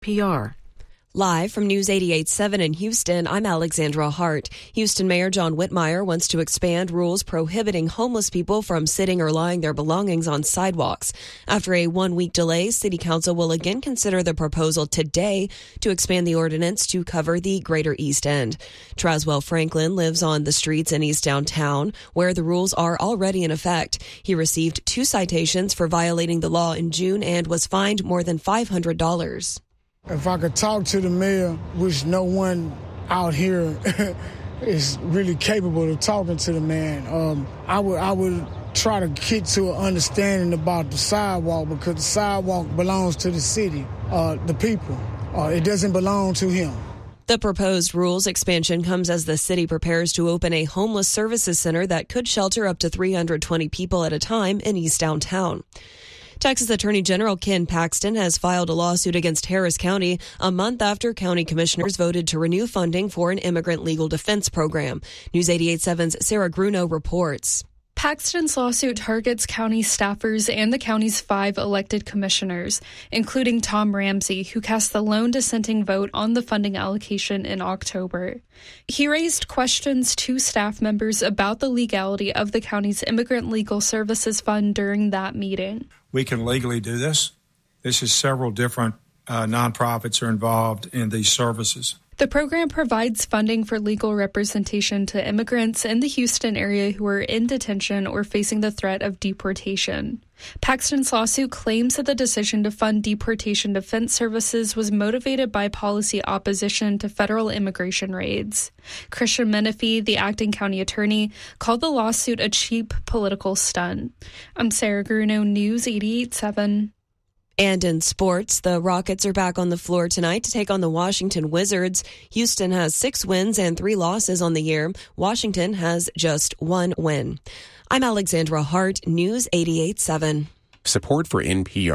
PR. Live from News 88.7 in Houston, I'm Alexandra Hart. Houston Mayor John Whitmire wants to expand rules prohibiting homeless people from sitting or lying their belongings on sidewalks. After a one-week delay, City Council will again consider the proposal today to expand the ordinance to cover the Greater East End. Traswell Franklin lives on the streets in East Downtown, where the rules are already in effect. He received 2 citations for violating the law in June and was fined more than $500. If I could talk to the mayor, which no one out here is really capable of talking to the man, I would try to get to an understanding about the sidewalk, because the sidewalk belongs to the city, the people. It doesn't belong to him. The proposed rules expansion comes as the city prepares to open a homeless services center that could shelter up to 320 people at a time in East Downtown. Texas Attorney General Ken Paxton has filed a lawsuit against Harris County a month after county commissioners voted to renew funding for an immigrant legal defense program. News 88.7's Sarah Gruno reports. Paxton's lawsuit targets county staffers and the county's 5 elected commissioners, including Tom Ramsey, who cast the lone dissenting vote on the funding allocation in October. He raised questions to staff members about the legality of the county's Immigrant Legal Services Fund during that meeting. We can legally do this. This is several different nonprofits are involved in these services. The program provides funding for legal representation to immigrants in the Houston area who are in detention or facing the threat of deportation. Paxton's lawsuit claims that the decision to fund deportation defense services was motivated by policy opposition to federal immigration raids. Christian Menifee, the acting county attorney, called the lawsuit a cheap political stunt. I'm Sarah Gruno, News 88.7. And in sports, the Rockets are back on the floor tonight to take on the Washington Wizards. Houston has 6 wins and 3 losses on the year. Washington has just 1 win. I'm Alexandra Hart, News 88.7. Support for NPR